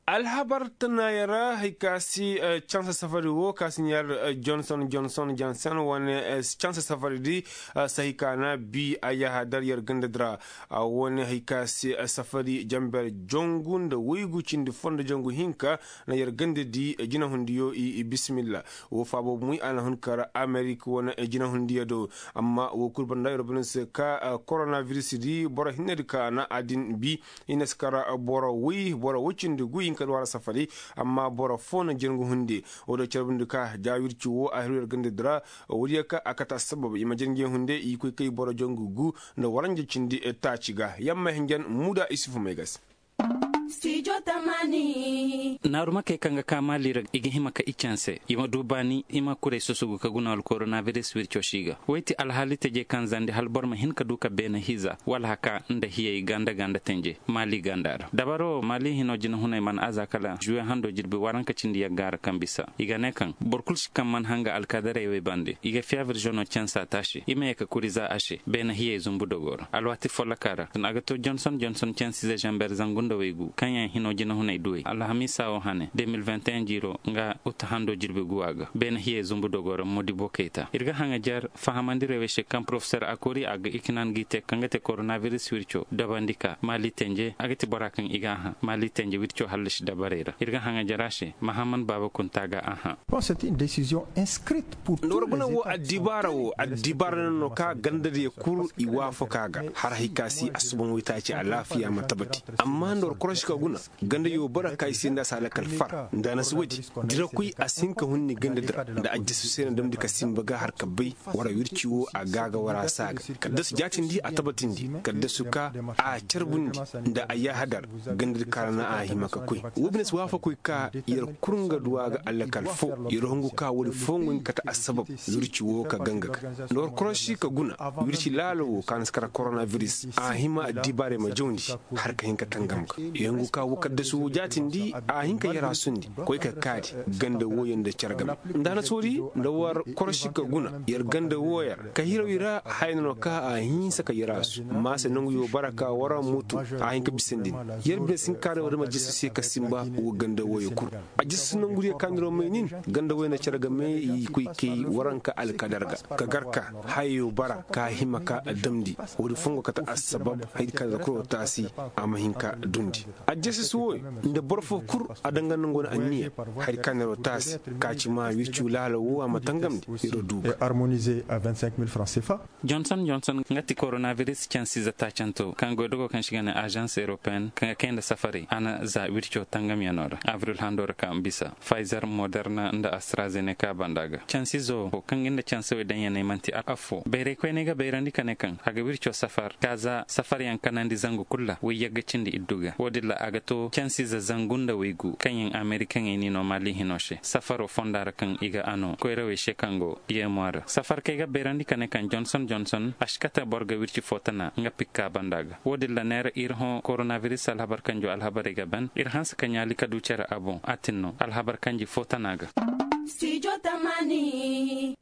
alhabar tana yara haikasi chance safari wo kasinyar Johnson wani chance safari di sahikana bi aya hadar yar gandadra wani haikasi safari jambar jongun da wigucin da fonda jongu hinka na yar gandadi jina hundiyo i bismillah wo fabo muy ana hunkara America wani jina hundiyo do amma wo kurban da yorobin se ka coronavirus di bora hinadika na adin bi inaskara bora wucin da guyin kalwar safari amma bora fona jirgu hunde odo charbin ka jawirci wo a hirar ganda dra wuriya ka akata sabab ima jirgin hunde i kai bora jongu gu na waranje cindi ta ciga yamma hingen muda isufu megas Studio Tamani naruma ke kanga kama lira igi hima ka ichanse ima dubani ima kure susugu ka guna al coronavirus wircho shiga weti alhali teje kan zande halbor ma hin ka duka bena hiza wala haka nda hiye ganda tenje mali gandar dabaro mali hino jina hunay man azakala juwe hando jirbe waranka cindi ya gara kambisa iga nekan borkulsh kam man hanga al kadare we bande iga fia versiono chansa tashi ima ka kuriza ashe bena hiye zumbu dogor alwati folakara nagato Johnson chansi ze jamber zangunda wegu kanya hino jina hunay duwe alhamisa o hane 2021 jiro nga utahando jirbe guaga ben hiye zumbu dogora Modibo Keita irga hanga jar fahamandire weshe kam professeur akori aga ikinan gite kangate coronavirus wircho dabandika mali tenje agati barakan igaha mali tenje wircho halish dabarera irga hanga jarashe Mahaman Baba Kuntaga aha c'est une décision inscrite pour norbuna wo adibara no ka gandade kuru iwafo kaga har hikasi asubun witaci alafiya matabati amma ndor kroshka guna ganda yo bara kai sinda sala kalfar da nasu waji dira kui asinka hunni ganda da ajjisu sena dam dika simbaga har kabbai wara yurciwo a gaga wara saga kadda su jatin di a tabatin di kadda su ka a charbundi da ayya hadar ganda karana a himaka kui wubnes wafa kui ka yar kurunga duwaga Allah kalfo yirongu ka wuri fongun kata asbab yurciwo ka ganga ndor kroshi ka guna yurci lalo kan skara coronavirus a hima dibare ma jondi har ka hinka tangamka yangu ka wukar da su jatin di a hinka yara sundi koi ka kadi ganda woyen da chargam ndana sori da war korshi ka guna yar ganda woyar ka hirawira hayno ka a hin saka yara su ma se nangu yo baraka wara mutu a hinka bisindin yar be sin kare wada majisa se ka simba wo ganda woye kur a jisu nangu ya kanro menin ganda woyen da chargame yi koi ke waranka alkadarga ka garka hayo bara ka himaka damdi wodi fungo kata asbab haydka da ko tasi amahinka dundi ajese suwoy nde borfo kur adangan ngona anniya har kanero tas kaci ma wircu lalo wo amatangamdi iro duba harmonisé à 25 000 francs CFA Johnson ngati coronavirus chansi za tachanto kango dogo kan shigana agence européenne kan kenda safari ana za wircu tangam yanora avril handora kam bisa Pfizer Moderna nda AstraZeneca bandaga chansi zo kan inda chansi we dan yana manti afo bere ko nega berandi kan aga wircu safar kaza safari yan kanandi zangu kulla we yaga cindi idduga wodilla agato chansi za zangunda wegu kanyin American ni no mali hinoshe safaro fondara kan iga ano ko rewe shekango yemwara safar kayga berandi kan Johnson ashkata borga wirci fotana nga pikka bandaga wodilla nera irho coronavirus alhabar kanjo alhabar ga ban irhansa kanyali kadu cera abo atinno alhabar kanji fotanaga Studio Tamani